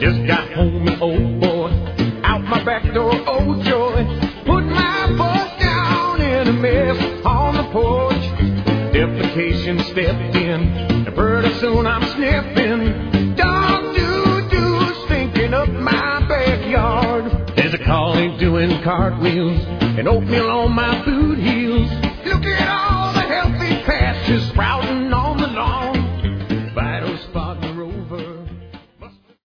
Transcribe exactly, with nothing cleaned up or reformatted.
Just got home and oh boy, out my back door, oh joy. Put my foot down in a mess on the porch. Defecation stepped in, and pretty soon I'm sniffing. Dog doo-doo stinking up my backyard. There's a collie doing cartwheels and oatmeal on my boot heels.